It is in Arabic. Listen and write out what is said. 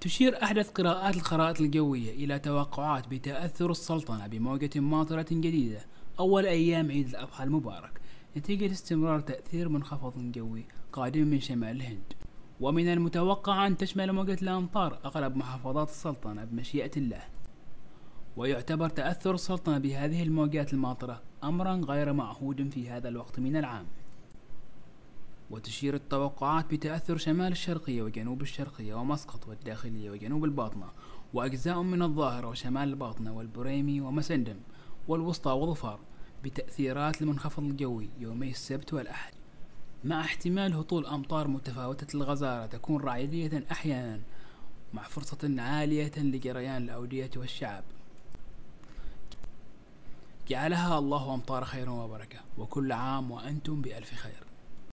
تشير أحدث قراءات الخرائط الجوية إلى توقعات بتأثر السلطنة بموجة ماطرة جديدة أول أيام عيد الأضحى المبارك، نتيجة استمرار تأثير منخفض جوي قادم من شمال الهند. ومن المتوقع أن تشمل موجة الأمطار أغلب محافظات السلطنة بمشيئة الله. ويعتبر تأثر السلطنة بهذه الموجات الماطرة أمرا غير معهود في هذا الوقت من العام. وتشير التوقعات بتأثر شمال الشرقية وجنوب الشرقية ومسقط والداخلية وجنوب الباطنة وأجزاء من الظاهرة وشمال الباطنة والبريمي ومسندم والوسطى وظفار، بتأثيرات المنخفض الجوي يومي السبت والأحد، مع احتمال هطول أمطار متفاوتة الغزارة تكون رعدية أحيانا، مع فرصة عالية لجريان الأودية والشعاب. جعلها الله أمطار خير وبركة، وكل عام وأنتم بألف خير.